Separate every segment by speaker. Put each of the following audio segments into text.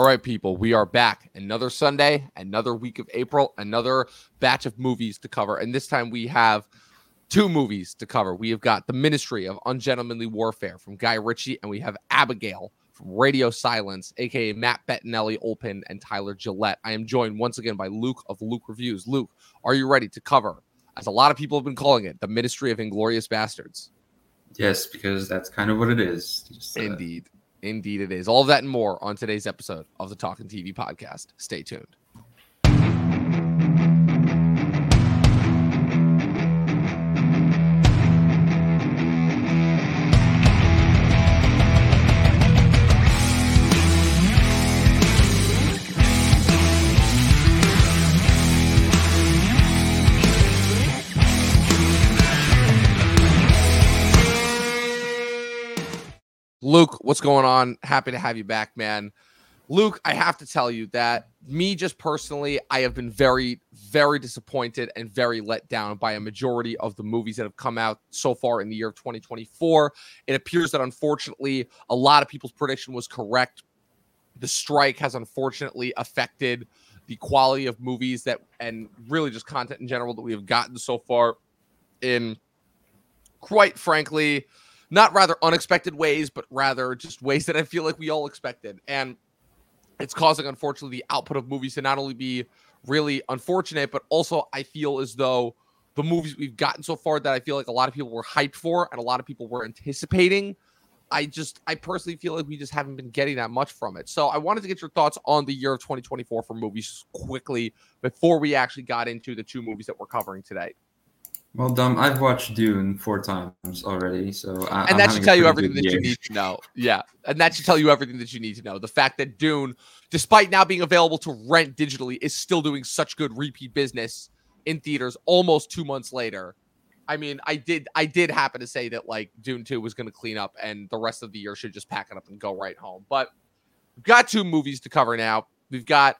Speaker 1: All right, people, we are back. Another Sunday, another week of April, another batch of movies to cover. And this time we have two movies to cover. We have got The Ministry of Ungentlemanly Warfare from Guy Ritchie, and we have Abigail from Radio Silence, a.k.a. Matt Bettinelli, Olpin, and Tyler Gillette. I am joined once again by Luke of Luke Reviews. Luke, are you ready to cover, as a lot of people have been calling it, The Ministry of Inglourious Bastards?
Speaker 2: Yes, because that's kind of what it is.
Speaker 1: Indeed. Indeed it is. All of that and more on today's episode of the Talkin' TV podcast. Stay tuned. Luke, what's going on? Happy to have you back, man. Luke, I have to tell you that me just personally, I have been very, very disappointed and very let down by a majority of the movies that have come out so far in the year of 2024. It appears that, unfortunately, a lot of people's prediction was correct. The strike has unfortunately affected the quality of movies that, and really just content in general, that we have gotten so far in, quite frankly, not rather unexpected ways, but rather just ways that I feel like we all expected. And it's causing, unfortunately, the output of movies to not only be really unfortunate, but also I feel as though the movies we've gotten so far that I feel like a lot of people were hyped for and a lot of people were anticipating, I personally feel like we just haven't been getting that much from it. So I wanted to get your thoughts on the year of 2024 for movies quickly before we actually got into the two movies that we're covering today.
Speaker 2: Well, Dom, I've watched Dune 4 times already, so
Speaker 1: and that should tell you everything that you need to know. Yeah, and that should tell you everything that you need to know. The fact that Dune, despite now being available to rent digitally, is still doing such good repeat business in theaters almost 2 months later. I mean, I did happen to say that like Dune 2 was going to clean up and the rest of the year should just pack it up and go right home. But we've got two movies to cover now. We've got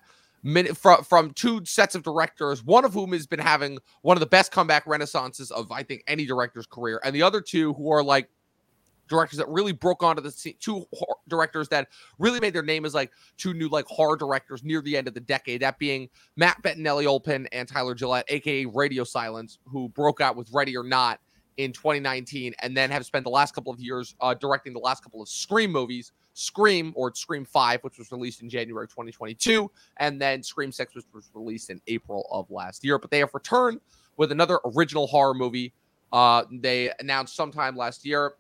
Speaker 1: from two sets of directors, one of whom has been having one of the best comeback renaissances of, I think, any director's career. And the other two who are like directors that really broke onto the scene, two directors that really made their name as like two new like horror directors near the end of the decade. That being Matt Bettinelli, Olpin, and Tyler Gillette, a.k.a. Radio Silence, who broke out with Ready or Not in 2019 and then have spent the last couple of years directing the last couple of Scream movies. Scream, or Scream 5, which was released in January 2022, and then Scream 6, which was released in April of last year. But they have returned with another original horror movie. They announced sometime last year.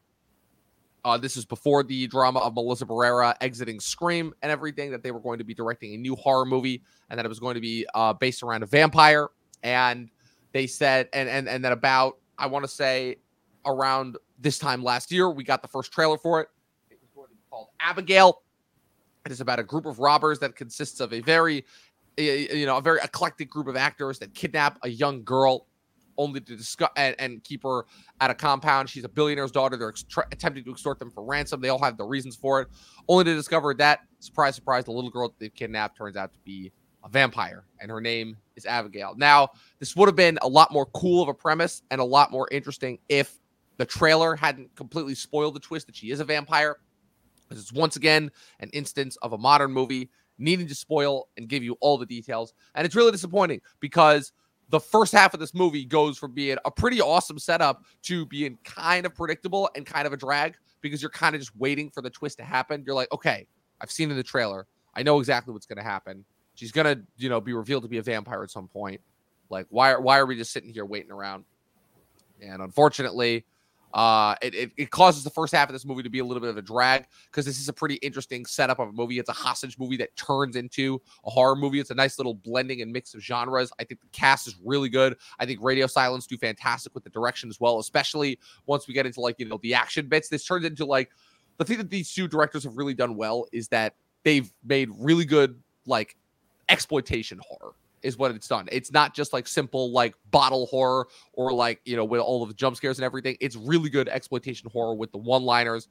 Speaker 1: This is before the drama of Melissa Barrera exiting Scream and everything, that they were going to be directing a new horror movie and that it was going to be based around a vampire. And they said, and then about, I want to say, around this time last year, we got the first trailer for it. Called Abigail. It is about a group of robbers that consists of a very eclectic group of actors that kidnap a young girl only to discuss and keep her at a compound. She's a billionaire's daughter. They're attempting to extort them for ransom. They all have the reasons for it, only to discover that, surprise, surprise, the little girl that they've kidnapped turns out to be a vampire, and her name is Abigail. Now, this would have been a lot more cool of a premise and a lot more interesting if the trailer hadn't completely spoiled the twist that she is a vampire. It's once again an instance of a modern movie needing to spoil and give you all the details. And it's really disappointing because the first half of this movie goes from being a pretty awesome setup to being kind of predictable and kind of a drag because you're kind of just waiting for the twist to happen. You're like, okay, I've seen in the trailer. I know exactly what's going to happen. She's going to, be revealed to be a vampire at some point. Like, why are we just sitting here waiting around? And unfortunately, it causes the first half of this movie to be a little bit of a drag because this is a pretty interesting setup of a movie. It's a hostage movie that turns into a horror movie. It's a nice little blending and mix of genres. I think the cast is really good. I think Radio Silence do fantastic with the direction as well, especially once we get into the action bits. This turns into the thing that these two directors have really done well is that they've made really good exploitation horror. Is what it's done. It's not just simple bottle horror or with all of the jump scares and everything. It's really good exploitation horror with the one-liners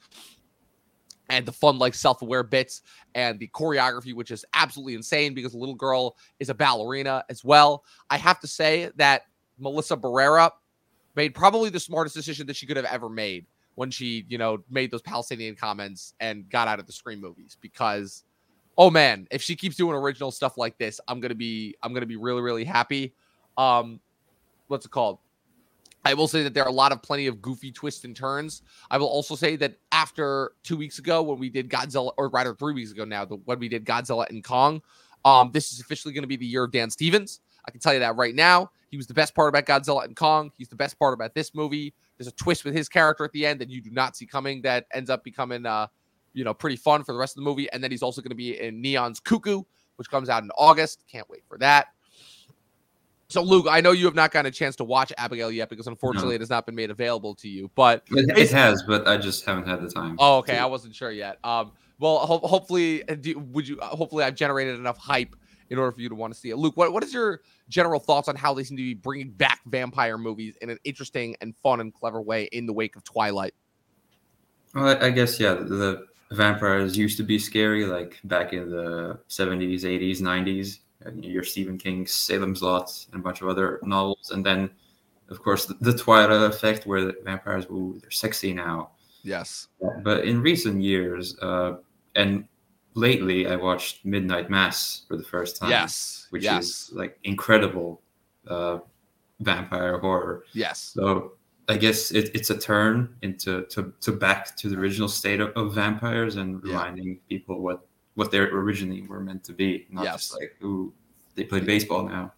Speaker 1: and the fun self-aware bits and the choreography, which is absolutely insane because the little girl is a ballerina as well. I have to say that Melissa Barrera made probably the smartest decision that she could have ever made when she made those Palestinian comments and got out of the Scream movies, because oh man, if she keeps doing original stuff like this, I'm gonna be really, really happy. What's it called? I will say that there are plenty of goofy twists and turns. I will also say that after 2 weeks ago when we did Godzilla, or rather 3 weeks ago now, when we did Godzilla and Kong, this is officially going to be the year of Dan Stevens. I can tell you that right now. He was the best part about Godzilla and Kong. He's the best part about this movie. There's a twist with his character at the end that you do not see coming that ends up becoming, pretty fun for the rest of the movie. And then he's also going to be in Neon's Cuckoo, which comes out in August. Can't wait for that. So, Luke, I know you have not gotten a chance to watch Abigail yet because, unfortunately, it has not been made available to you. But
Speaker 2: it has, but I just haven't had the time.
Speaker 1: Oh, okay. I wasn't sure yet. Well, hopefully, hopefully, I've generated enough hype in order for you to want to see it. Luke, what is your general thoughts on how they seem to be bringing back vampire movies in an interesting and fun and clever way in the wake of Twilight?
Speaker 2: Well, I guess, yeah, the vampires used to be scary, like back in the 70s, 80s, 90s. Your Stephen King's Salem's Lot and a bunch of other novels. And then, of course, the Twilight effect where the vampires, they're sexy now.
Speaker 1: Yes.
Speaker 2: But in recent years, and lately, I watched Midnight Mass for the first time.
Speaker 1: Yes.
Speaker 2: Which is like incredible vampire horror.
Speaker 1: Yes.
Speaker 2: So I guess it's a turn into back to the original state of vampires and reminding people what they originally were meant to be, not just like, ooh, they play baseball now.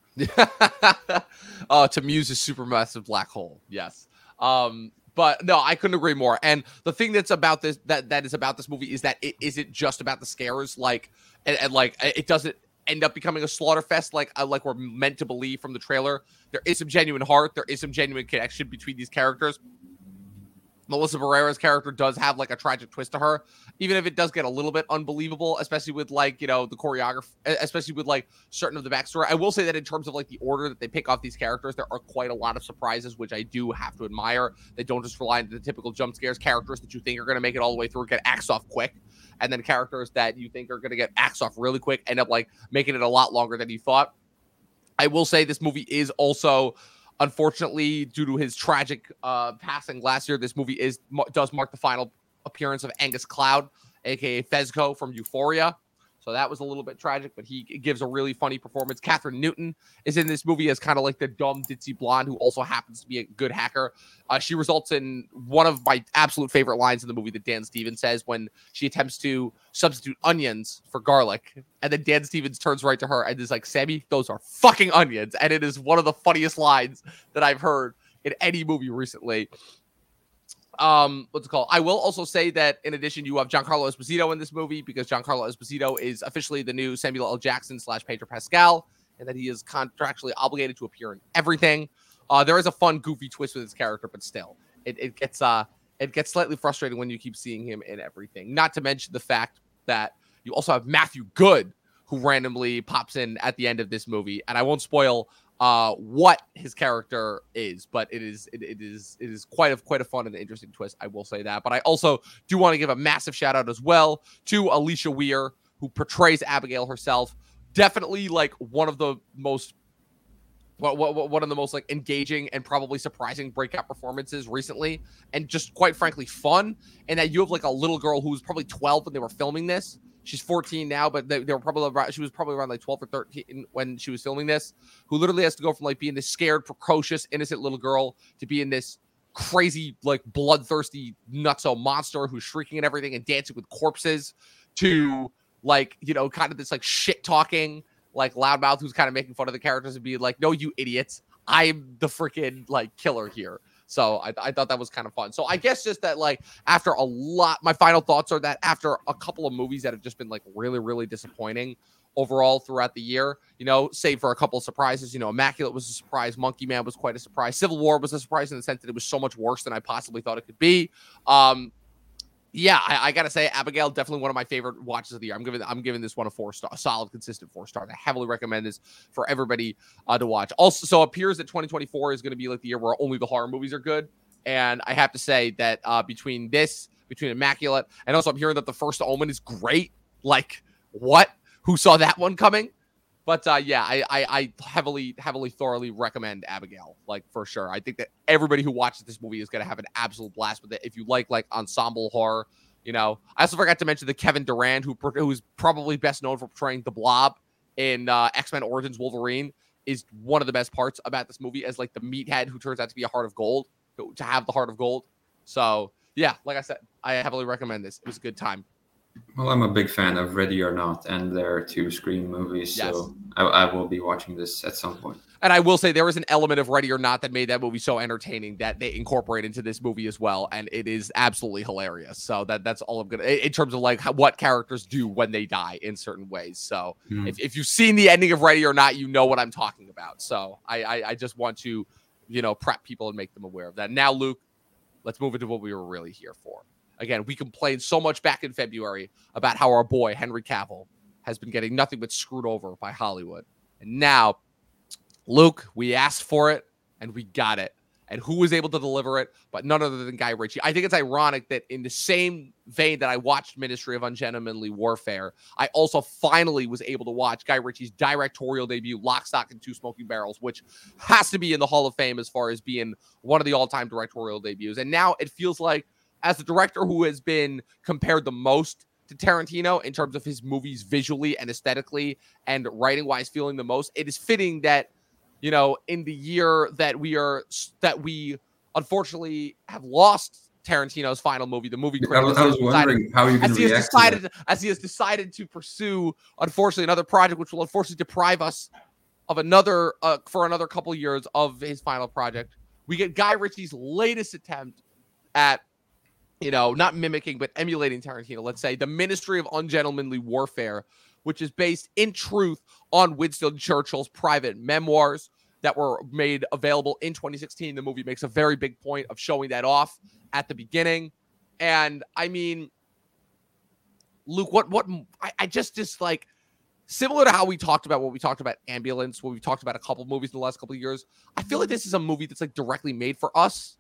Speaker 1: To Muse's supermassive black hole. Yes. But no, I couldn't agree more. And the thing that's about this that is about this movie is that it isn't just about the scares, and it doesn't end up becoming a slaughter fest like we're meant to believe from the trailer. There is some genuine heart, there is some genuine connection between these characters. Melissa Barrera's character does have like a tragic twist to her, even if it does get a little bit unbelievable, especially with the choreography, especially with like certain of the backstory. I will say that in terms of like the order that they pick off these characters, there are quite a lot of surprises, which I do have to admire. They don't just rely on the typical jump scares. Characters that you think are going to make it all the way through get axed off quick, and then characters that you think are going to get axed off really quick end up like making it a lot longer than you thought. I will say this movie is also, unfortunately, due to his tragic passing last year, this movie does mark the final appearance of Angus Cloud, aka Fezco from Euphoria. So that was a little bit tragic, but he gives a really funny performance. Catherine Newton is in this movie as kind of like the dumb ditzy blonde who also happens to be a good hacker. She results in one of my absolute favorite lines in the movie that Dan Stevens says when she attempts to substitute onions for garlic. And then Dan Stevens turns right to her and is like, Sammy, those are fucking onions. And it is one of the funniest lines that I've heard in any movie recently. What's it called? I will also say that in addition, you have Giancarlo Esposito in this movie because Giancarlo Esposito is officially the new Samuel L. Jackson / Pedro Pascal, and that he is contractually obligated to appear in everything. There is a fun, goofy twist with his character, but still, it gets slightly frustrating when you keep seeing him in everything. Not to mention the fact that you also have Matthew Good, who randomly pops in at the end of this movie, and I won't spoil what his character is, but it is quite a fun and interesting twist. I will say that, but I also do want to give a massive shout out as well to Alicia Weir, who portrays Abigail herself. Definitely like one of the most like engaging and probably surprising breakout performances recently, and just quite frankly fun. And that you have like a little girl who was probably 12 when they were filming this. She's 14 now, but they were she was probably around like 12 or 13 when she was filming this, who literally has to go from like being this scared, precocious, innocent little girl to being this crazy, like bloodthirsty, nutso monster who's shrieking and everything and dancing with corpses, to like, kind of this like shit talking, like loudmouth who's kind of making fun of the characters and being like, no, you idiots, I'm the freaking like killer here. So I thought that was kind of fun. So I guess just that, like, after my final thoughts are that after a couple of movies that have just been like really, really disappointing overall throughout the year, save for a couple of surprises, Immaculate was a surprise. Monkey Man was quite a surprise. Civil War was a surprise in the sense that it was so much worse than I possibly thought it could be. Yeah, I gotta say, Abigail, definitely one of my favorite watches of the year. I'm giving this one a 4-star, a solid, consistent 4-star. I heavily recommend this for everybody to watch. Also, so it appears that 2024 is going to be like the year where only the horror movies are good. And I have to say that between Immaculate, and also I'm hearing that The First Omen is great. Like, what? Who saw that one coming? But yeah, I heavily, thoroughly recommend Abigail, like, for sure. I think that everybody who watches this movie is going to have an absolute blast with it. If you like ensemble horror, You know, I also forgot to mention the Kevin Durant, who's probably best known for portraying the Blob in X-Men Origins Wolverine, is one of the best parts about this movie as like the meathead who turns out to be a heart of gold, to have the heart of gold. So yeah, like I said, I heavily recommend this. It was a good time.
Speaker 2: Well, I'm a big fan of Ready or Not and their 2 Scream movies,
Speaker 1: Yes.
Speaker 2: so I will be watching this at some point.
Speaker 1: And I will say there was an element of Ready or Not that made that movie so entertaining that they incorporate into this movie as well, and it is absolutely hilarious. So that's all I'm gonna, in terms of like what characters do when they die in certain ways. So if you've seen the ending of Ready or Not, you know what I'm talking about. So I just want to, prep people and make them aware of that. Now, Luke, let's move into what we were really here for. Again, we complained so much back in February about how our boy Henry Cavill has been getting nothing but screwed over by Hollywood. And now, Luke, we asked for it and we got it. And who was able to deliver it? But none other than Guy Ritchie. I think it's ironic that in the same vein that I watched Ministry of Ungentlemanly Warfare, I also finally was able to watch Guy Ritchie's directorial debut, Lock, Stock, and Two Smoking Barrels, which has to be in the Hall of Fame as far as being one of the all-time directorial debuts. And now it feels like, as the director who has been compared the most to Tarantino in terms of his movies visually and aesthetically and writing-wise feeling the most, it is fitting that, in the year that we unfortunately have lost Tarantino's final movie, the movie Critic.
Speaker 2: I was wondering how you can react to that.
Speaker 1: As he has decided to pursue, unfortunately, another project which will unfortunately deprive us of another for another couple years of his final project. We get Guy Ritchie's latest attempt at, not mimicking, but emulating Tarantino, let's say, the Ministry of Ungentlemanly Warfare, which is based in truth on Winston Churchill's private memoirs that were made available in 2016. The movie makes a very big point of showing that off at the beginning. And I mean, Luke, I just like, similar to how we talked about what we talked about Ambulance, what we talked about a couple movies in the last couple of years, I feel like this is a movie that's like directly made for us.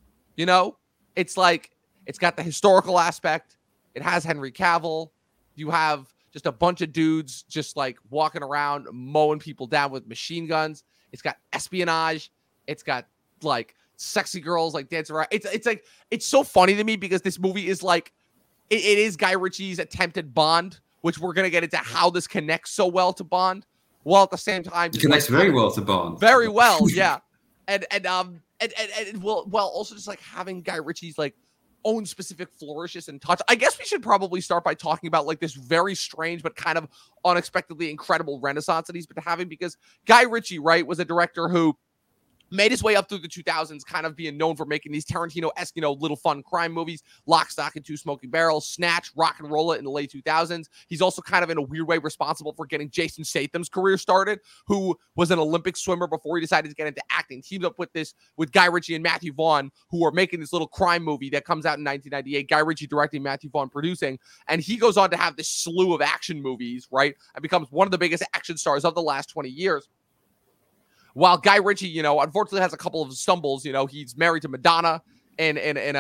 Speaker 1: It's like, it's got the historical aspect. It has Henry Cavill. You have just a bunch of dudes just like walking around, mowing people down with machine guns. It's got espionage. It's got like sexy girls like dancing around. It's like, it's so funny to me because this movie is like, it is Guy Ritchie's attempted Bond, which we're going to get into how this connects so well to Bond. While at the same time,
Speaker 2: it connects very well to Bond.
Speaker 1: Very well. Yeah. And also just like having Guy Ritchie's like own specific flourishes and touch. I guess we should probably start by talking about like this very strange but kind of unexpectedly incredible renaissance that he's been having, because Guy Ritchie, right, was a director who made his way up through the 2000s, kind of being known for making these Tarantino-esque, little fun crime movies, Lock, Stock, and Two Smoking Barrels, Snatch, Rock and Roll It in the late 2000s. He's also kind of in a weird way responsible for getting Jason Statham's career started, who was an Olympic swimmer before he decided to get into acting. Teamed up with Guy Ritchie and Matthew Vaughn, who are making this little crime movie that comes out in 1998. Guy Ritchie directing, Matthew Vaughn producing, and he goes on to have this slew of action movies, right, and becomes one of the biggest action stars of the last 20 years. While Guy Ritchie, unfortunately has a couple of stumbles. He's married to Madonna in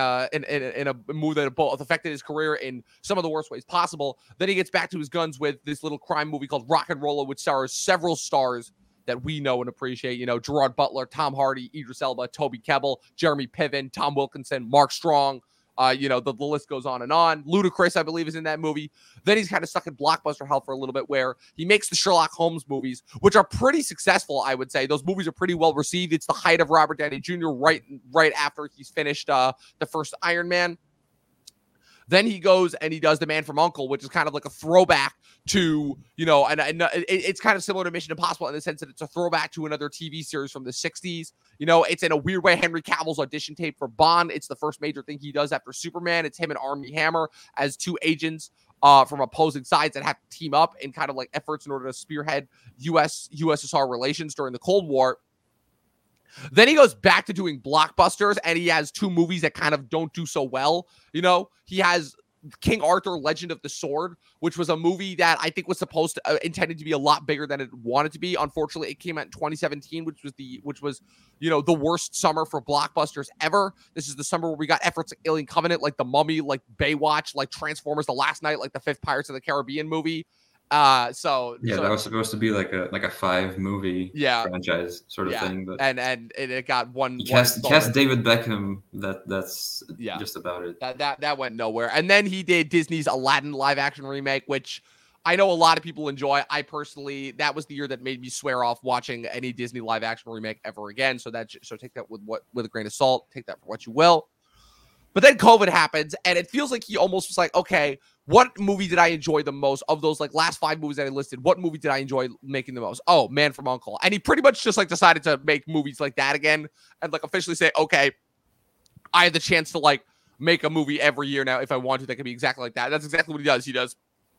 Speaker 1: a move that both affected his career in some of the worst ways possible. Then he gets back to his guns with this little crime movie called Rock and Roll It, which stars several stars that we know and appreciate. Gerard Butler, Tom Hardy, Idris Elba, Toby Kebbell, Jeremy Piven, Tom Wilkinson, Mark Strong. The list goes on and on. Ludacris, I believe, is in that movie. Then he's kind of stuck in blockbuster hell for a little bit, where he makes the Sherlock Holmes movies, which are pretty successful, I would say. Those movies are pretty well received. It's the height of Robert Downey Jr. right after he's finished the first Iron Man. Then he goes and he does The Man from U.N.C.L.E., which is kind of like a throwback to, it's kind of similar to Mission Impossible in the sense that it's a throwback to another TV series from the 60s. It's in a weird way Henry Cavill's audition tape for Bond. It's the first major thing he does after Superman. It's him and Armie Hammer as two agents from opposing sides that have to team up in kind of like efforts in order to spearhead USSR relations during the Cold War. Then he goes back to doing blockbusters, and he has two movies that kind of don't do so well. He has King Arthur, Legend of the Sword, which was a movie that I think was supposed to intended to be a lot bigger than it wanted to be. Unfortunately, it came out in 2017, which was the worst summer for blockbusters ever. This is the summer where we got efforts like Alien Covenant, like The Mummy, like Baywatch, like Transformers: The Last Night, like the fifth Pirates of the Caribbean movie. So
Speaker 2: that was supposed to be like a 5-movie franchise sort of thing, but
Speaker 1: and it got one.
Speaker 2: He cast David Beckham. That's just about it.
Speaker 1: That went nowhere. And then he did Disney's Aladdin live action remake, which I know a lot of people enjoy. I personally, that was the year that made me swear off watching any Disney live action remake ever again. So take that with a grain of salt. Take that for what you will. But then COVID happens, and it feels like he almost was like, okay, what movie did I enjoy the most of those like last 5 movies that I listed? What movie did I enjoy making the most? Oh, Man from U.N.C.L.E. And he pretty much just like decided to make movies like that again and like officially say, okay, I have the chance to like make a movie every year now if I want to. That could be exactly like that. That's exactly what he does. He does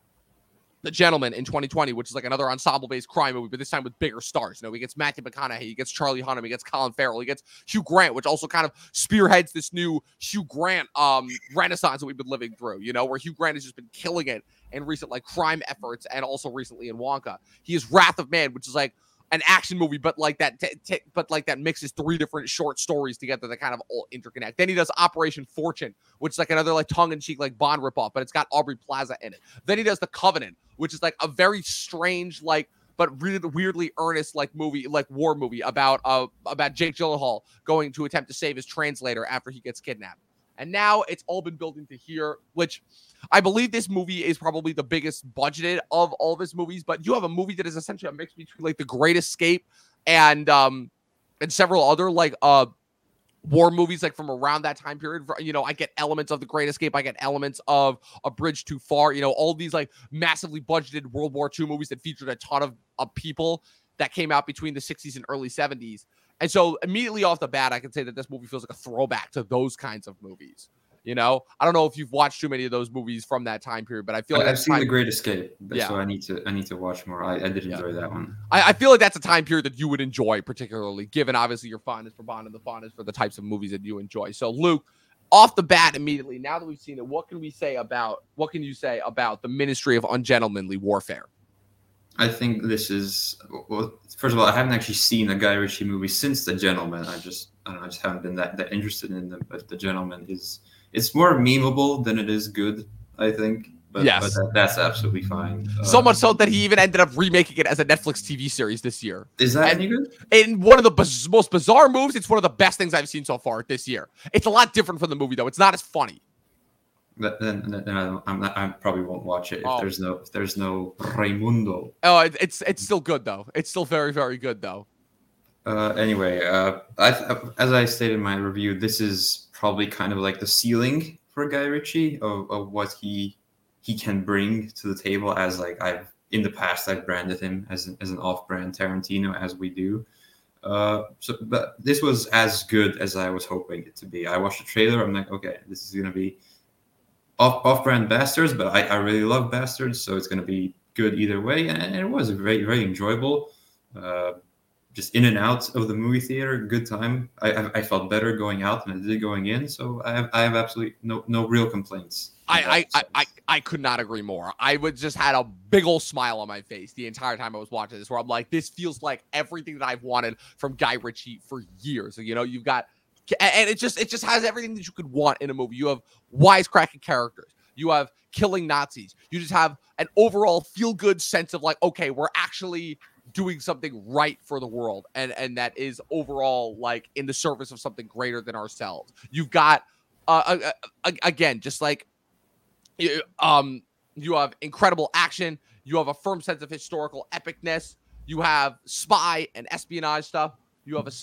Speaker 1: The Gentleman in 2020, which is like another ensemble-based crime movie, but this time with bigger stars. You know, he gets Matthew McConaughey, he gets Charlie Hunnam, he gets Colin Farrell, he gets Hugh Grant, which also kind of spearheads this new Hugh Grant renaissance that we've been living through, you know, where Hugh Grant has just been killing it in recent like crime efforts and also recently in Wonka. He is Wrath of Man, which is like an action movie, but like that, but like that mixes 3 different short stories together that kind of all interconnect. Then he does Operation Fortune, which is like another like tongue-in-cheek like Bond ripoff, but it's got Aubrey Plaza in it. Then he does The Covenant, which is like a very strange like but really weirdly earnest like movie, like war movie about Jake Gyllenhaal going to attempt to save his translator after he gets kidnapped. And now it's all been building to here, which I believe this movie is probably the biggest budgeted of all of his movies. But you have a movie that is essentially a mix between like The Great Escape and several other like war movies like from around that time period. You know, I get elements of The Great Escape, I get elements of A Bridge Too Far. You know, all these like massively budgeted World War II movies that featured a ton of people that came out between the 60s and early 70s. And so immediately off the bat, I can say that this movie feels like a throwback to those kinds of movies. You know, I don't know if you've watched too many of those movies from that time period, but I feel like
Speaker 2: I've seen The Great Escape, so I need to watch more. I did enjoy that one.
Speaker 1: I feel like that's a time period that you would enjoy, particularly given obviously your fondness for Bond and the fondness for the types of movies that you enjoy. So Luke, off the bat immediately, now that we've seen it, what can you say about the Ministry of Ungentlemanly Warfare?
Speaker 2: I think this is, well, first of all, I haven't actually seen a Guy Ritchie movie since The Gentleman. I just haven't been that interested in them. But The Gentleman it's more memeable than it is good, I think. But that's absolutely fine.
Speaker 1: So much so that he even ended up remaking it as a Netflix TV series this year.
Speaker 2: Is that any good?
Speaker 1: In one of the most bizarre moves, it's one of the best things I've seen so far this year. It's a lot different from the movie, though. It's not as funny.
Speaker 2: Then I probably won't watch it if there's no Raimundo.
Speaker 1: Oh, it's still good though. It's still very, very good though.
Speaker 2: Anyway, as I stated in my review, this is probably kind of like the ceiling for Guy Ritchie of what he can bring to the table. As like in the past I've branded him as an off-brand Tarantino, as we do. But this was as good as I was hoping it to be. I watched the trailer. I'm like, okay, this is gonna be off-brand Bastards, but I really love Bastards, so it's going to be good either way. And it was very, very enjoyable. Just in and out of the movie theater, good time. I felt better going out than I did going in, so I have absolutely no real complaints.
Speaker 1: I could not agree more. I would just had a big old smile on my face the entire time I was watching this, where I'm like, this feels like everything that I've wanted from Guy Ritchie for years. So, you know, you've got. And it just has everything that you could want in a movie. You have wisecracking characters. You have killing Nazis. You just have an overall feel-good sense of like, okay, we're actually doing something right for the world. And that is overall like in the service of something greater than ourselves. You've got, again, just like, you have incredible action. You have a firm sense of historical epicness. You have spy and espionage stuff. It's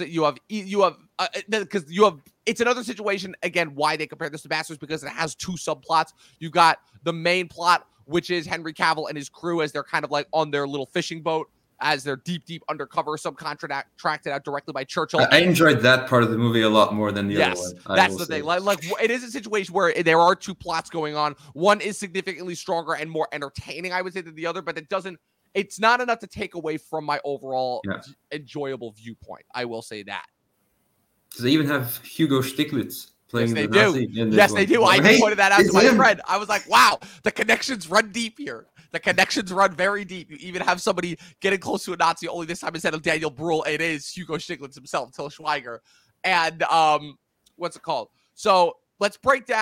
Speaker 1: another situation, again, why they compare this to Bastards, because it has 2 subplots. You've got the main plot, which is Henry Cavill and his crew as they're kind of like on their little fishing boat, as they're deep undercover, subcontracted out directly by Churchill.
Speaker 2: I enjoyed that part of the movie a lot more than the other one.
Speaker 1: That's the thing. Like it is a situation where there are 2 plots going on. One is significantly stronger and more entertaining, I would say, than the other, but it's not enough to take away from my overall enjoyable viewpoint. I will say that.
Speaker 2: Does they even have Hugo Stiglitz playing
Speaker 1: the Nazi in this one? They do. I just pointed that out to my friend. I was like, wow, the connections run deep here. The connections run very deep. You even have somebody getting close to a Nazi, only this time instead of Daniel Bruhl, it is Hugo Stiglitz himself, Till Schweiger. And what's it called? So let's break down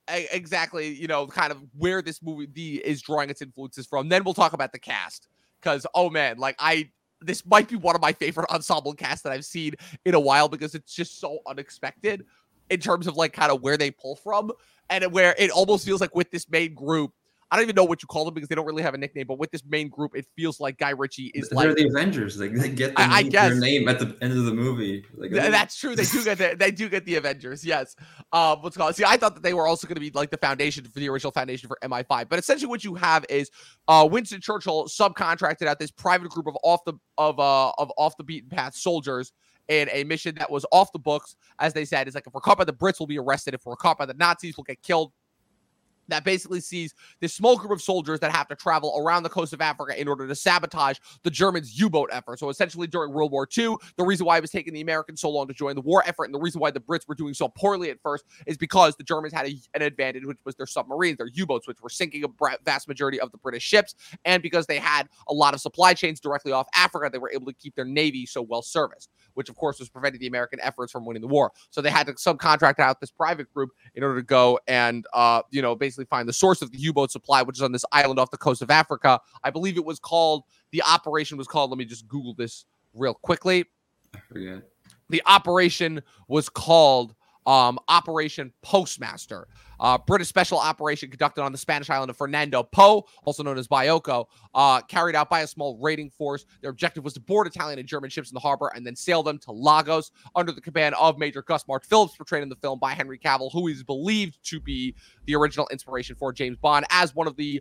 Speaker 1: exactly, kind of where this movie is drawing its influences from. Then we'll talk about the cast, because oh man, like this might be one of my favorite ensemble casts that I've seen in a while, because it's just so unexpected in terms of like kind of where they pull from, and where it almost feels like with this main group. I don't even know what you call them because they don't really have a nickname, but with this main group, it feels like Guy Ritchie is
Speaker 2: They're
Speaker 1: like
Speaker 2: the Avengers. Like they get
Speaker 1: their
Speaker 2: name at the end of the movie. Like,
Speaker 1: that's true. They do get the Avengers. Yes. What's called? See, I thought that they were also going to be like the foundation for the original foundation for MI5, but essentially what you have is Winston Churchill subcontracted out this private group of off the beaten path soldiers in a mission that was off the books. As they said, it's like, if we're caught by the Brits, we'll be arrested. If we're caught by the Nazis, we'll get killed. That basically sees this small group of soldiers that have to travel around the coast of Africa in order to sabotage the Germans' U-boat effort. So essentially during World War II, the reason why it was taking the Americans so long to join the war effort, and the reason why the Brits were doing so poorly at first, is because the Germans had an advantage, which was their submarines, their U-boats, which were sinking a vast majority of the British ships. And because they had a lot of supply chains directly off Africa, they were able to keep their navy so well serviced, which of course was preventing the American efforts from winning the war. So they had to subcontract out this private group in order to go and, basically find the source of the U-boat supply, which is on this island off the coast of Africa. I believe the operation was called, let me just Google this real quickly.
Speaker 2: I forget.
Speaker 1: The operation was called Operation Postmaster. British special operation conducted on the Spanish island of Fernando Po, also known as Bioko, carried out by a small raiding force. Their objective was to board Italian and German ships in the harbor and then sail them to Lagos under the command of Major Gus Mart Phillips, portrayed in the film by Henry Cavill, who is believed to be the original inspiration for James Bond as one of the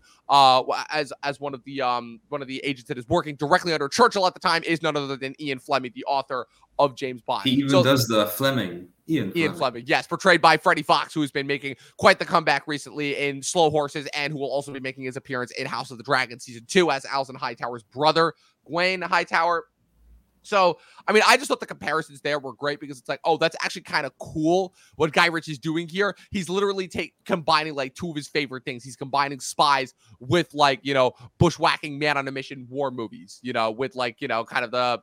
Speaker 1: one of the agents that is working directly under Churchill at the time is none other than Ian Fleming, the author of James Bond.
Speaker 2: He even does the Fleming.
Speaker 1: Ian Fleming, yes, portrayed by Freddie Fox, who has been making quite the comeback recently in Slow Horses, and who will also be making his appearance in House of the Dragon Season 2 as Alison Hightower's brother, Gawain Hightower. So, I mean, I just thought the comparisons there were great, because it's like, oh, that's actually kind of cool what Guy Ritchie's doing here. He's literally combining like two of his favorite things. He's combining spies with like, bushwhacking man on a mission war movies, with like, kind of the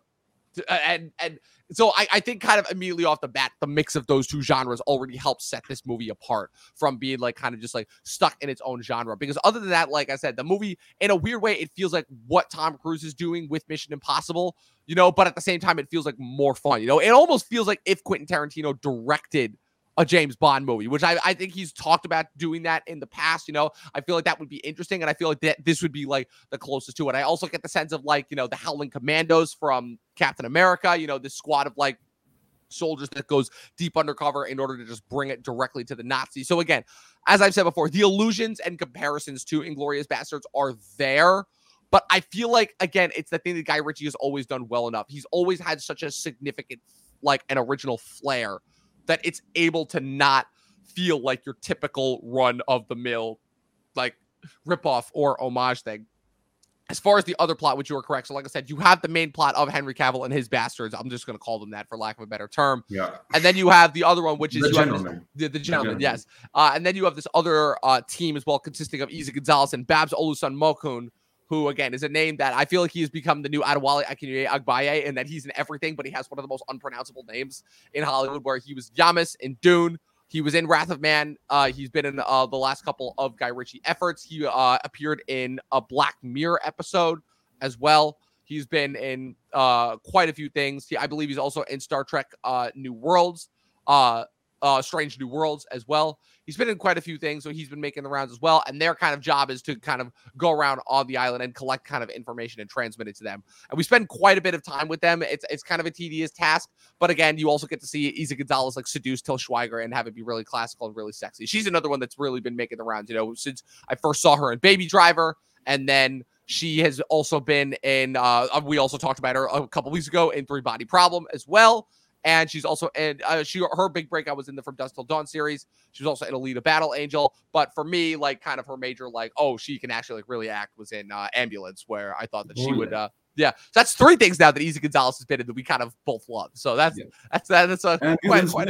Speaker 1: and so I think kind of immediately off the bat, the mix of those two genres already helps set this movie apart from being like kind of just like stuck in its own genre. Because other than that, like I said, the movie in a weird way, it feels like what Tom Cruise is doing with Mission Impossible, but at the same time, it feels like more fun. It almost feels like if Quentin Tarantino directed a James Bond movie, which I think he's talked about doing that in the past. I feel like that would be interesting, and I feel like that this would be like the closest to it. I also get the sense of like, the Howling Commandos from Captain America, this squad of like soldiers that goes deep undercover in order to just bring it directly to the Nazis. So again, as I've said before, the allusions and comparisons to Inglourious Basterds are there. But I feel like, again, it's the thing that Guy Ritchie has always done well enough. He's always had such a significant, like an original flair, that it's able to not feel like your typical run-of-the-mill, like, ripoff or homage thing. As far as the other plot, which you were correct. So like I said, you have the main plot of Henry Cavill and his bastards. I'm just going to call them that for lack of a better term.
Speaker 2: Yeah.
Speaker 1: And then you have the other one, which is
Speaker 2: the gentleman.
Speaker 1: The gentleman, yes. And then you have this other team as well, consisting of Isa Gonzalez and Babs Olusan Mokun, who, again, is a name that I feel like he has become the new Adewale Akinye Agbaye, and that he's in everything, but he has one of the most unpronounceable names in Hollywood, where he was Yamas in Dune. He was in Wrath of Man. He's been in the last couple of Guy Ritchie efforts. He appeared in a Black Mirror episode as well. He's been in quite a few things. I believe he's also in Star Trek New Worlds, Strange New Worlds as well. He's been in quite a few things, so he's been making the rounds as well. And their kind of job is to kind of go around on the island and collect kind of information and transmit it to them. And we spend quite a bit of time with them. It's kind of a tedious task, but again, you also get to see Isa Gonzalez like seduce Til Schweiger and have it be really classical and really sexy. She's another one that's really been making the rounds, since I first saw her in Baby Driver, and then she has also been in, we also talked about her a couple weeks ago in Three Body Problem as well. And she's also in, her big breakout was in the From Dusk Till Dawn series. She was also in Alita Battle Angel. But for me, like kind of her major, like, oh, she can actually like really act, was in Ambulance, where I thought that she would, So that's three things now that Isa Gonzalez has been in that we kind of both love. So that's a quite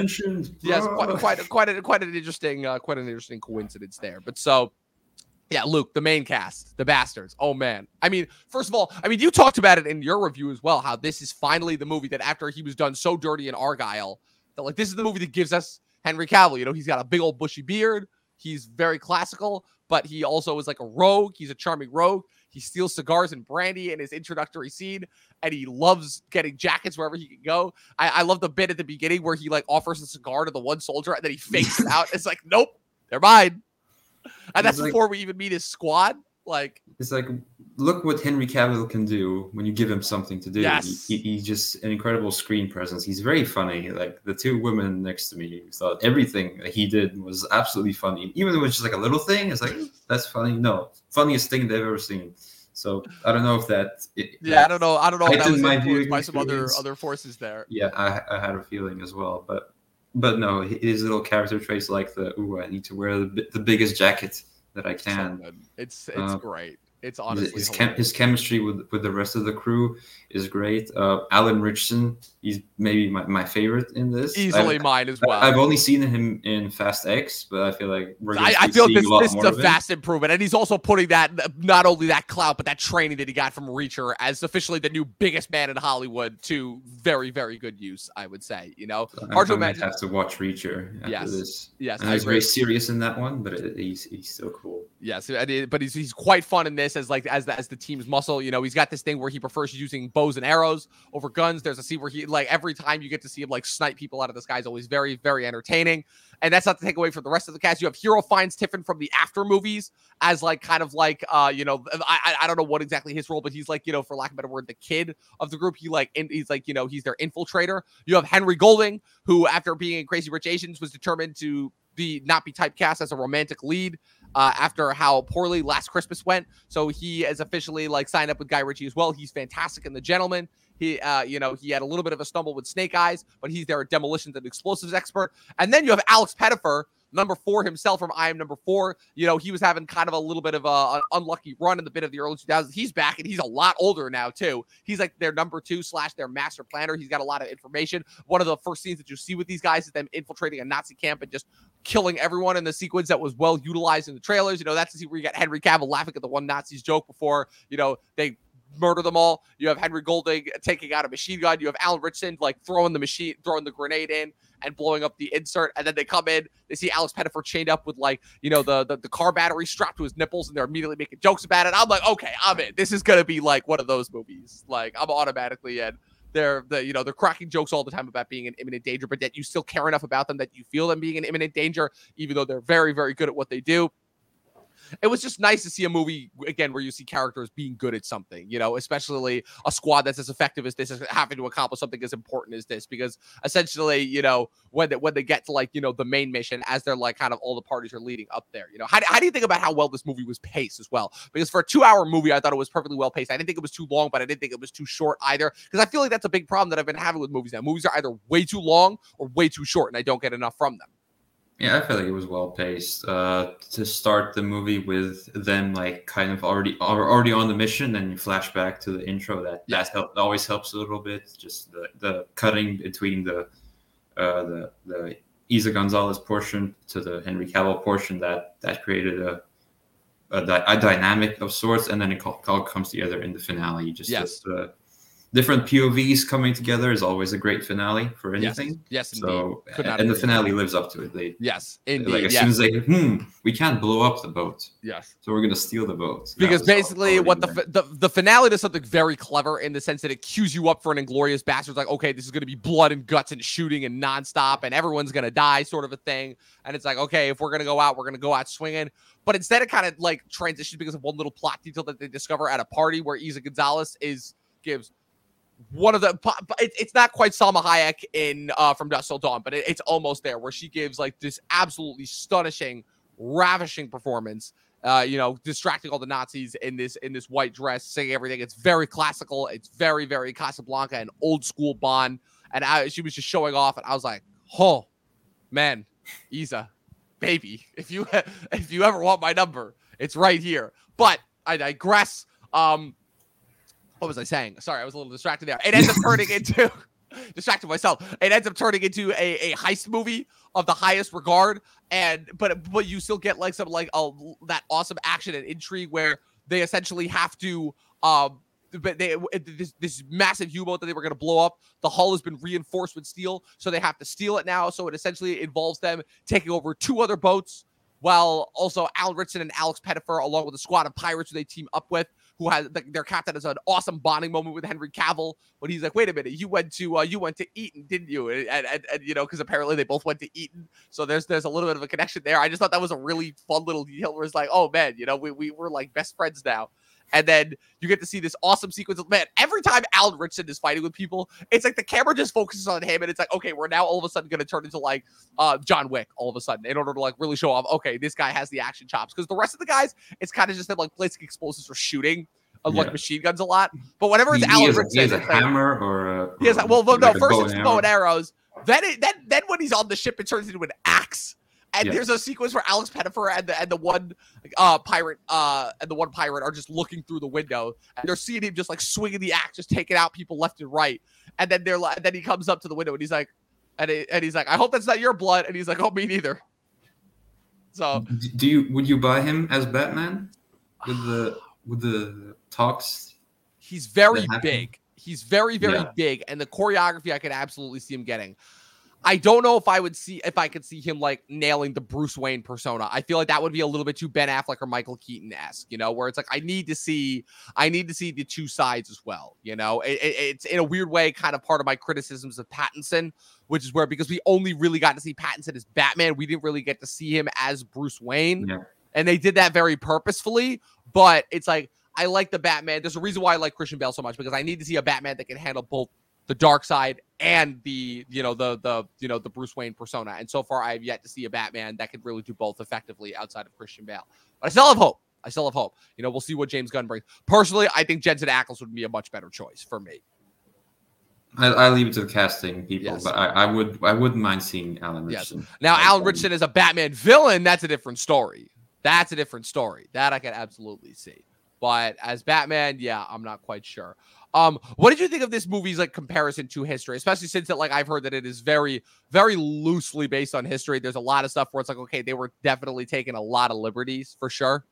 Speaker 1: an interesting coincidence there. But so, yeah, Luke, the main cast, the Bastards. Oh, man. I mean, first of all, you talked about it in your review as well, how this is finally the movie that after he was done so dirty in Argyle, that like this is the movie that gives us Henry Cavill. He's got a big old bushy beard. He's very classical, but he also is like a rogue. He's a charming rogue. He steals cigars and brandy in his introductory scene, and he loves getting jackets wherever he can go. I love the bit at the beginning where he like offers a cigar to the one soldier, and then he fakes it out. It's like, nope, they're mine. And that's before we even meet his squad. Like,
Speaker 2: it's like, look what Henry Cavill can do when you give him something to do.
Speaker 1: Yes.
Speaker 2: He's just an incredible screen presence. He's very funny. Like the two women next to me thought everything that he did was absolutely funny. Even though it was just like a little thing, it's like, that's funny. No, funniest thing they've ever seen. So I don't know if that.
Speaker 1: I don't know. I don't know if that was
Speaker 2: my
Speaker 1: influenced by some other forces there.
Speaker 2: Yeah, I had a feeling as well, but no, his little character traits like I need to wear the biggest jacket that I can.
Speaker 1: So it's great. It's honestly
Speaker 2: his chemistry with the rest of the crew is great. Alan Richardson, he's maybe my favorite in this.
Speaker 1: Easily mine as well.
Speaker 2: I've only seen him in Fast X, but I feel like
Speaker 1: I feel this is a vast improvement, and he's also putting that not only that clout but that training that he got from Reacher as officially the new biggest man in Hollywood to very, very good use. I would say, hard to imagine.
Speaker 2: I have to watch Reacher after this.
Speaker 1: Yes,
Speaker 2: and he's very serious in that one, but he's still cool.
Speaker 1: Yes, but he's quite fun in this as the team's muscle. He's got this thing where he prefers using bows and arrows over guns. There's a scene where he like every time you get to see him like snipe people out of the sky is always very, very entertaining. And that's not to take away from the rest of the cast. You have Hero finds Tiffin from the After movies as like kind of like I don't know what exactly his role, but he's like, for lack of a better word, the kid of the group. He's like he's their infiltrator. You have Henry Golding, who after being in Crazy Rich Asians was determined to not be typecast as a romantic lead after how poorly Last Christmas went. So he is officially like signed up with Guy Ritchie as well. He's fantastic in The Gentleman. He had a little bit of a stumble with Snake Eyes, but he's their demolitions and explosives expert. And then you have Alex Pettyfer, number 4 himself from I Am Number 4. He was having kind of a little bit of an unlucky run in the bit of the early 2000s. He's back, and he's a lot older now, too. He's like their number 2 / their master planner. He's got a lot of information. One of the first scenes that you see with these guys is them infiltrating a Nazi camp and just killing everyone in the sequence that was well utilized in the trailers. That's the scene where you got Henry Cavill laughing at the one Nazi's joke before, they murder them all. You have Henry Golding taking out a machine gun. You have Alan Richardson like throwing the grenade in and blowing up the insert. And then they come in, they see Alex Pettyfer chained up with like, the car battery strapped to his nipples, and they're immediately making jokes about it. I'm like, okay, I'm in. This is going to be like one of those movies. Like I'm automatically in. They're cracking jokes all the time about being in imminent danger, but yet you still care enough about them that you feel them being in imminent danger, even though they're very, very good at what they do. It was just nice to see a movie again where you see characters being good at something, especially a squad that's as effective as this is having to accomplish something as important as this, because essentially, when they get to like, the main mission, as they're like kind of all the parties are leading up there, how do you think about how well this movie was paced as well? Because for a 2-hour movie, I thought it was perfectly well paced. I didn't think it was too long, but I didn't think it was too short either, because I feel like that's a big problem that I've been having with movies now. Movies are either way too long or way too short, and I don't get enough from them.
Speaker 2: Yeah, I feel like it was well paced. To start the movie with them like kind of already on the mission, then you flash back to the intro. That always helps a little bit. Just the cutting between the Isa Gonzalez portion to the Henry Cavill portion that created a dynamic of sorts, and then it all comes together in the finale. Different POVs coming together is always a great finale for anything.
Speaker 1: Yes,
Speaker 2: so, and the finale lives up to it.
Speaker 1: Indeed.
Speaker 2: As soon as they, we can't blow up the boat.
Speaker 1: Yes.
Speaker 2: So we're going to steal the boat.
Speaker 1: Because basically what the finale does something very clever in the sense that it cues you up for an Inglourious Basterds. Like, okay, this is going to be blood and guts and shooting and nonstop and everyone's going to die sort of a thing. And it's like, okay, if we're going to go out, we're going to go out swinging. But instead it kind of like transitions because of one little plot detail that they discover at a party where Isa Gonzalez gives one of the, it's not quite Salma Hayek in From Dusk Till Dawn, but it's almost there, where she gives like this absolutely astonishing, ravishing performance. Distracting all the Nazis in this white dress, singing everything. It's very classical. It's very, very Casablanca and old school Bond. And she was just showing off, and I was like, oh man, Isa, baby, if you ever want my number, it's right here. But I digress. What was I saying? Sorry, I was a little distracted there. It ends up turning into distracted myself. It ends up turning into a heist movie of the highest regard, but you still get like some like that awesome action and intrigue where they essentially have to this massive U-boat that they were going to blow up. The hull has been reinforced with steel, so they have to steal it now. So it essentially involves them taking over 2 other boats, while also Alan Ritchson and Alex Pettyfer, along with a squad of pirates who they team up with, who has their captain has an awesome bonding moment with Henry Cavill when he's like, "Wait a minute, you went to Eton, didn't you?" And you know, because apparently they both went to Eton, so there's a little bit of a connection there. I just thought that was a really fun little detail where it's like, "Oh man, you know, we were like best friends now." And then you get to see this awesome sequence of, man, every time Alan Ritchson is fighting with people, it's like the camera just focuses on him, and it's like, okay, we're now all of a sudden going to turn into like John Wick all of a sudden in order to like really show off, okay, this guy has the action chops. Because the rest of the guys, it's kind of just that like placing explosives or shooting like machine guns a lot. But whenever it's Alan Ritchson,
Speaker 2: he has a hammer or
Speaker 1: he has well, no, first it's bow and arrows. Then when he's on the ship, it turns into an axe. And there's a sequence where Alex Pettyfer and the one pirate are just looking through the window, and they're seeing him just like swinging the axe, just taking out people left and right. And then then he comes up to the window and he's like, I hope that's not your blood. And he's like, oh, me neither. So
Speaker 2: would you buy him as Batman with the talks?
Speaker 1: He's very big. He's very big, and the choreography I could absolutely see him getting. I don't know if I could see him like nailing the Bruce Wayne persona. I feel like that would be a little bit too Ben Affleck or Michael Keaton-esque, you know, where it's like I need to see the two sides as well. You know, it's in a weird way kind of part of my criticisms of Pattinson, which is where, because we only really got to see Pattinson as Batman, we didn't really get to see him as Bruce Wayne. Yeah. And they did that very purposefully, but it's like, I like the Batman. There's a reason why I like Christian Bale so much, because I need to see a Batman that can handle both the dark side and the Bruce Wayne persona. And so far I have yet to see a Batman that could really do both effectively outside of Christian Bale. But I still have hope. You know, we'll see what James Gunn brings. Personally, I think Jensen Ackles would be a much better choice for me.
Speaker 2: I leave it to the casting people, but I wouldn't mind seeing Alan Ritchson.
Speaker 1: Yes. Now, Alan Ritchson is a Batman villain. That's a different story. That I can absolutely see. But as Batman, yeah, I'm not quite sure. What did you think of this movie's like comparison to history, especially since that like I've heard that it is very, very loosely based on history? There's a lot of stuff where it's like, okay, they were definitely taking a lot of liberties for sure.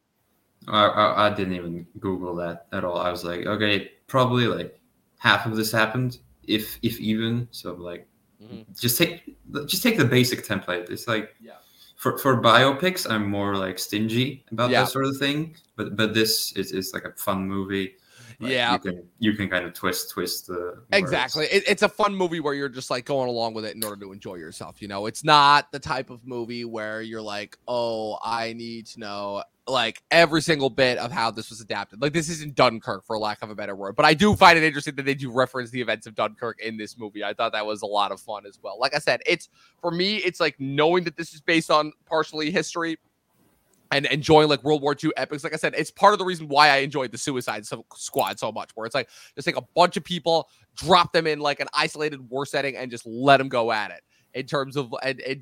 Speaker 2: I didn't even Google that at all. I was like, okay, probably like half of this happened, if even. So like, just take the basic template. It's like, for biopics, I'm more like stingy about that sort of thing. But this is like a fun movie. Like you can kind of twist the
Speaker 1: exactly. It's a fun movie where you're just like going along with it in order to enjoy yourself. You know, it's not the type of movie where you're like, oh, I need to know like every single bit of how this was adapted. Like this isn't Dunkirk, for lack of a better word, but I do find it interesting that they do reference the events of Dunkirk in this movie. I thought that was a lot of fun as well. Like I said, for me, it's like knowing that this is based on partially history and enjoying like World War II epics. Like I said, it's part of the reason why I enjoyed the Suicide Squad so much, where it's like, just take a bunch of people, drop them in like an isolated war setting and just let them go at it in terms of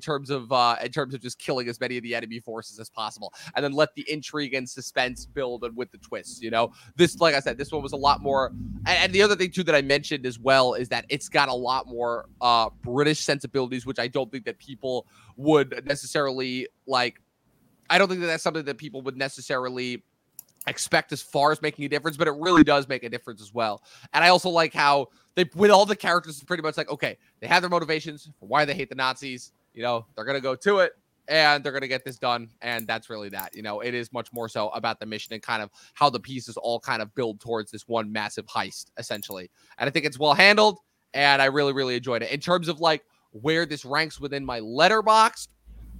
Speaker 1: just killing as many of the enemy forces as possible. And then let the intrigue and suspense build and with the twists, you know, this, like I said, this one was a lot more. And the other thing too, that I mentioned as well, is that it's got a lot more British sensibilities, which I don't think that people would necessarily like. I don't think that that's something that people would necessarily expect as far as making a difference, but it really does make a difference as well. And I also like how with all the characters, it's pretty much like, okay, they have their motivations for why they hate the Nazis. You know, they're going to go to it and they're going to get this done. And that's really that. You know, it is much more so about the mission and kind of how the pieces all kind of build towards this one massive heist, essentially. And I think it's well handled, and I really, really enjoyed it. In terms of like where this ranks within my Letterboxd,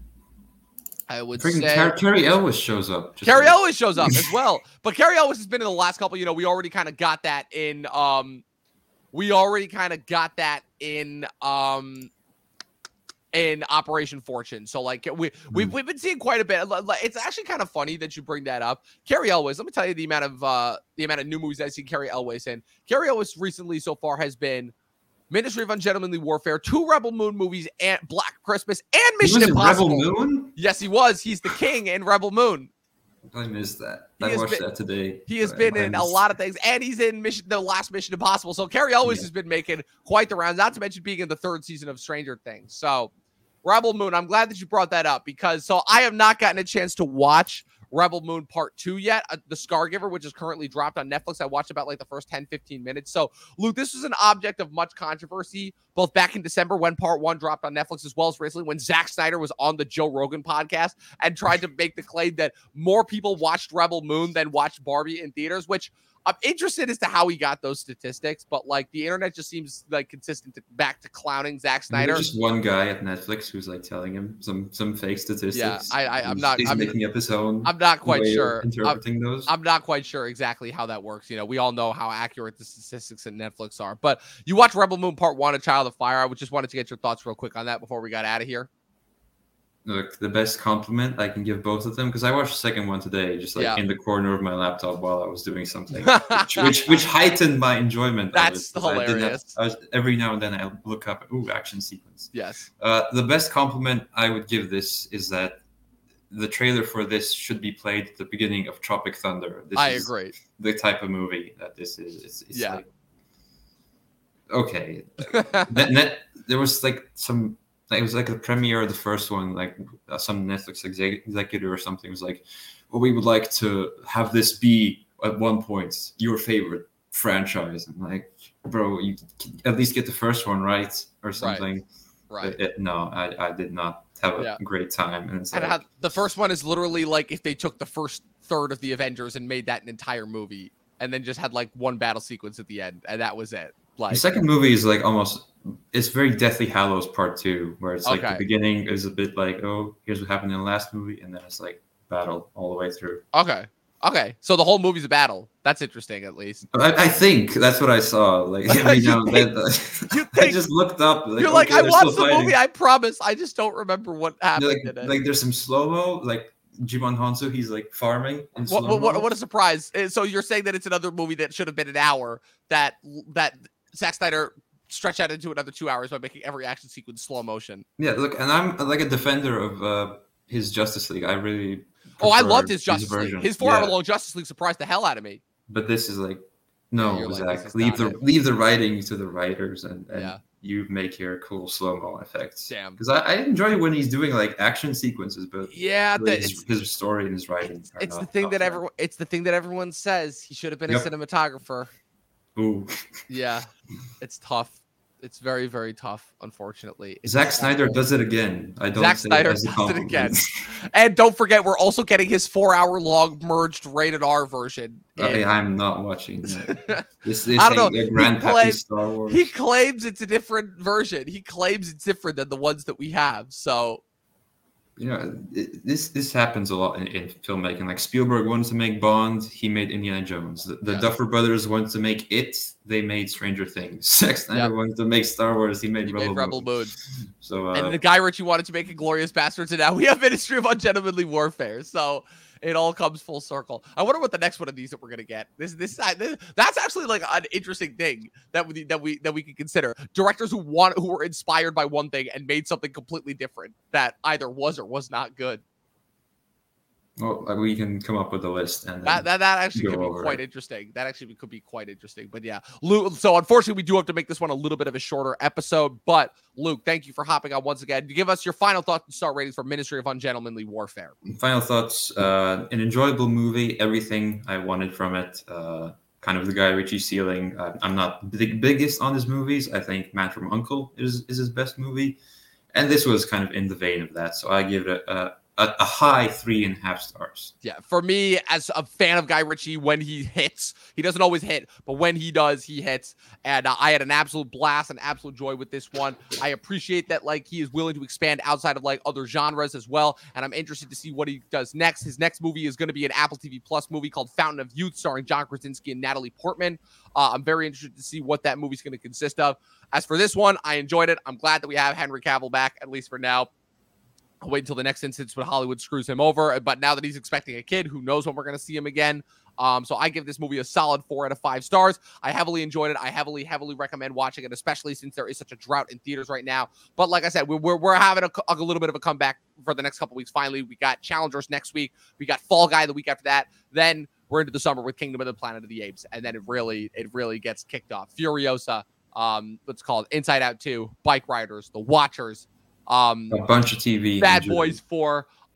Speaker 1: I would say
Speaker 2: Cary Elwes shows up.
Speaker 1: Cary Elwes shows up as well. But Cary Elwes has been in the last couple, you know, we already kind of got that in Operation Fortune. So like we've been seeing quite a bit. It's actually kind of funny that you bring that up. Cary Elwes, let me tell you the amount of new movies I've seen Cary Elwes in. Cary Elwes recently so far has been Ministry of Ungentlemanly Warfare, 2 Rebel Moon movies, and Black Christmas, and Mission Impossible.
Speaker 2: Rebel Moon?
Speaker 1: Yes, he was. He's the king in Rebel Moon.
Speaker 2: I missed that. I watched that today.
Speaker 1: He has been in a lot of things, and he's in the last Mission Impossible. So Cary Elwes has been making quite the rounds, not to mention being in the 3rd season of Stranger Things. So Rebel Moon, I'm glad that you brought that up, because I have not gotten a chance to watch Rebel Moon Part 2 yet. The Scargiver, which is currently dropped on Netflix. I watched about like the first 10, 15 minutes. So, Luke, this was an object of much controversy, both back in December when Part 1 dropped on Netflix, as well as recently when Zack Snyder was on the Joe Rogan podcast and tried to make the claim that more people watched Rebel Moon than watched Barbie in theaters, which I'm interested as to how he got those statistics, but like the internet just seems like consistent back to clowning Zack Snyder.
Speaker 2: There's just one guy at Netflix who's like telling him some fake statistics.
Speaker 1: Yeah, I'm
Speaker 2: making up his own.
Speaker 1: I'm not quite
Speaker 2: way
Speaker 1: sure
Speaker 2: of interpreting those.
Speaker 1: I'm not quite sure exactly how that works. You know, we all know how accurate the statistics in Netflix are. But you watch Rebel Moon Part 1, A Child of Fire. I just wanted to get your thoughts real quick on that before we got out of here.
Speaker 2: Look, the best compliment I can give both of them, because I watched the second one today, just like in the corner of my laptop while I was doing something, which heightened my enjoyment.
Speaker 1: That's hilarious.
Speaker 2: I was, every now and then I look up, action sequence.
Speaker 1: Yes.
Speaker 2: The best compliment I would give this is that the trailer for this should be played at the beginning of Tropic Thunder.
Speaker 1: I agree.
Speaker 2: The type of movie that this is. It's
Speaker 1: yeah.
Speaker 2: Like, okay. There was like some. It was like the premiere of the first one, like some Netflix executive or something was like, well, we would like to have this be at one point your favorite franchise. And like, bro, you at least get the first one right or something.
Speaker 1: Right.
Speaker 2: No, I did not have a great time. And it's
Speaker 1: like, the first one is literally like if they took the first third of the Avengers and made that an entire movie and then just had like one battle sequence at the end. And that was it. Like,
Speaker 2: the second movie is like it's very Deathly Hallows Part 2, where it's like the beginning is a bit like, oh, here's what happened in the last movie, and then it's like battle all the way through.
Speaker 1: Okay. So the whole movie's a battle. That's interesting, at least.
Speaker 2: I think that's what I saw. Like every now and then, I just looked up. Like,
Speaker 1: you're like, I watched the movie. I promise. I just don't remember what happened in it.
Speaker 2: Like there's some slow mo, like Jimon Hansu. He's like farming.
Speaker 1: What a surprise! So you're saying that it's another movie that should have been an hour that Zack Snyder stretched out into another 2 hours by making every action sequence slow motion.
Speaker 2: Yeah, look, and I'm like a defender of his Justice League. I really
Speaker 1: I loved his Justice League. His 4 hour long Justice League surprised the hell out of me.
Speaker 2: But this is like, no, Zach, leave the writing to the writers and you make your cool slow-mo effects.
Speaker 1: Damn.
Speaker 2: Because I enjoy when he's doing like action sequences, but his story and his writing.
Speaker 1: It's the thing that everyone says. He should have been a cinematographer.
Speaker 2: Ooh.
Speaker 1: Yeah, it's tough. It's very, very tough, unfortunately.
Speaker 2: Zack Snyder does it again.
Speaker 1: Zack Snyder does it again. And don't forget, we're also getting his 4 hour long merged rated R version.
Speaker 2: Okay, I'm not watching that. This
Speaker 1: I don't know.
Speaker 2: Grandpappy Star Wars.
Speaker 1: He claims it's a different version. He claims it's different than the ones that we have. So,
Speaker 2: you know, this happens a lot in filmmaking. Like Spielberg wanted to make Bond, he made Indiana Jones. The Duffer Brothers wanted to make It, they made Stranger Things. Zack Snyder wanted to make Star Wars, he made Rebel Moon. So, and
Speaker 1: the Guy Ritchie wanted to make Inglourious Basterds, and now we have Ministry of Ungentlemanly Warfare. So it all comes full circle. I wonder what the next one of these that we're gonna get. This that's actually like an interesting thing that we can consider. Directors who were inspired by one thing and made something completely different that either was or was not good.
Speaker 2: Well, we can come up with a list, and
Speaker 1: that actually could be quite interesting. That actually could be quite interesting. But yeah, Luke. So unfortunately, we do have to make this one a little bit of a shorter episode. But Luke, thank you for hopping on once again. Give us your final thoughts and star ratings for Ministry of Ungentlemanly Warfare.
Speaker 2: Final thoughts: an enjoyable movie. Everything I wanted from it. Kind of the Guy Ritchie ceiling. I'm not the biggest on his movies. I think Man from U.N.C.L.E. is his best movie, and this was kind of in the vein of that. So I give it a high 3.5 stars.
Speaker 1: Yeah, for me, as a fan of Guy Ritchie, when he hits, he doesn't always hit, but when he does, he hits. And I had an absolute blast, an absolute joy with this one. I appreciate that, like, he is willing to expand outside of like other genres as well. And I'm interested to see what he does next. His next movie is going to be an Apple TV Plus movie called Fountain of Youth, starring John Krasinski and Natalie Portman. I'm very interested to see what that movie's going to consist of. As for this one, I enjoyed it. I'm glad that we have Henry Cavill back, at least for now. I'll wait until the next instance when Hollywood screws him over. But now that he's expecting a kid, who knows when we're going to see him again. So I give this movie a solid 4 out of 5 stars. I heavily enjoyed it. I heavily recommend watching it, especially since there is such a drought in theaters right now. But like I said, we're having a little bit of a comeback for the next couple weeks. Finally, we got Challengers next week. We got Fall Guy the week after that. Then we're into the summer with Kingdom of the Planet of the Apes. And then it really gets kicked off. Furiosa, what's called Inside Out 2, Bike Riders, The Watchers,
Speaker 2: a bunch of TV,
Speaker 1: Bad Boys 4,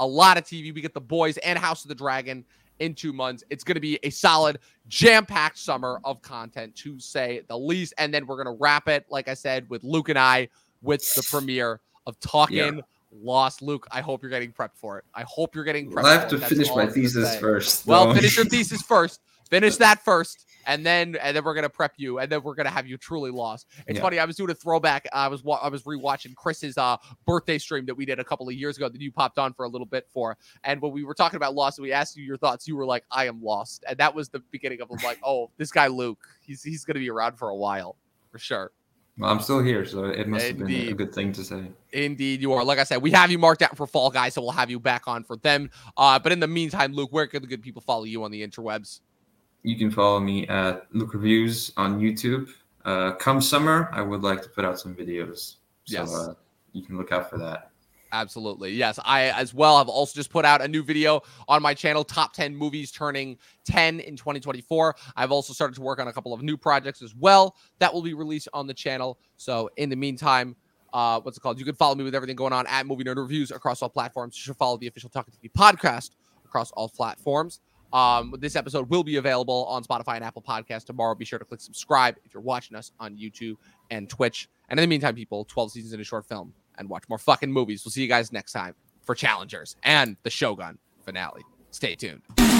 Speaker 1: a lot of TV. We get The Boys and House of the Dragon in 2 months. It's going to be a solid, jam-packed summer of content, to say the least. And then we're going to wrap it, like I said, with Luke and I, with the premiere of Talking Lost. Luke, I hope you're getting prepped for it. I hope you're getting prepped.
Speaker 2: I have to finish my thesis first.
Speaker 1: Well, finish your thesis first. Finish that first. And then we're gonna prep you, and then we're gonna have you truly lost. It's funny. I was doing a throwback. I was rewatching Chris's birthday stream that we did a couple of years ago that you popped on for a little bit for. And when we were talking about Lost, and we asked you your thoughts, you were like, "I am lost," and that was the beginning of like, "Oh, this guy Luke, he's gonna be around for a while, for sure."
Speaker 2: Well, I'm still here, so it must have been a good thing to say.
Speaker 1: Indeed, you are. Like I said, we have you marked out for Fall Guys, so we'll have you back on for them. But in the meantime, Luke, where can the good people follow you on the interwebs?
Speaker 2: You can follow me at Luke Reviews on YouTube. Come summer, I would like to put out some videos. So you can look out for that.
Speaker 1: Absolutely. Yes. I, as well, have also just put out a new video on my channel, Top 10 Movies Turning 10 in 2024. I've also started to work on a couple of new projects as well that will be released on the channel. So in the meantime, what's it called? You can follow me with everything going on at Movie Nerd Reviews across all platforms. You should follow the official Talking TV podcast across all platforms. This episode will be available on Spotify and Apple Podcasts tomorrow. Be sure to click subscribe if you're watching us on YouTube and Twitch. And in the meantime, people, 12 seasons in a short film, and watch more fucking movies. We'll see you guys next time for Challengers and the Shogun finale. Stay tuned.